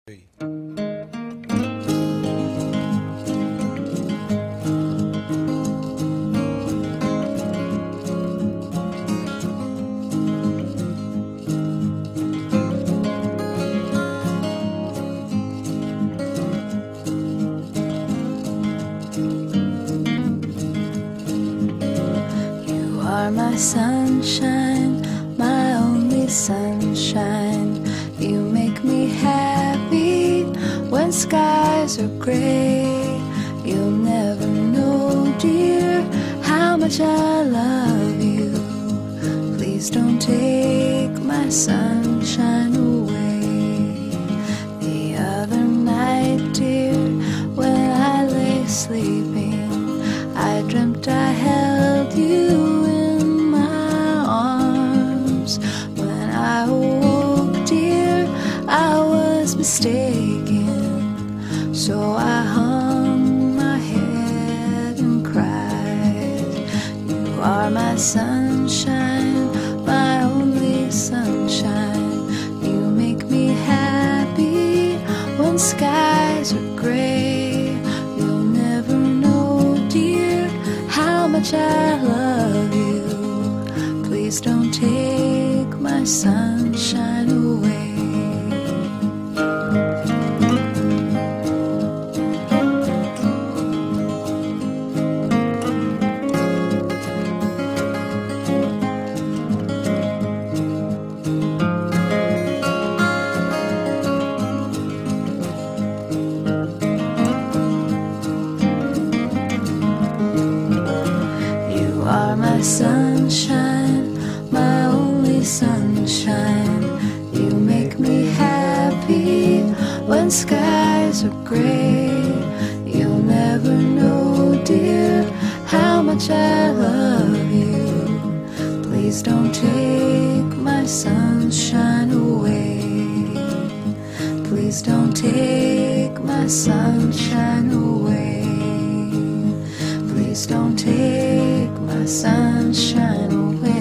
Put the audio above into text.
Hey. You are my sunshine, my only sunshine. You make me happy when skies are gray. You'll never know, dear, how much I love you. Please don't take my sunshine away. The other night, dear, when I lay sleeping, I dreamt I held you in my arms. When I awoke, dear, I was mistaken. So I hung my head and cried. You are my sunshine, my only sunshine. You make me happy when skies are gray. You'll never know, dear, how much I love you. Please don't take my sunshine away. You are my sunshine, my only sunshine. You make me happy when skies are gray. You'll never know, dear, how much I love you. Please don't take my sunshine away. Please don't take my sunshine away. Please don't take my sunshine away.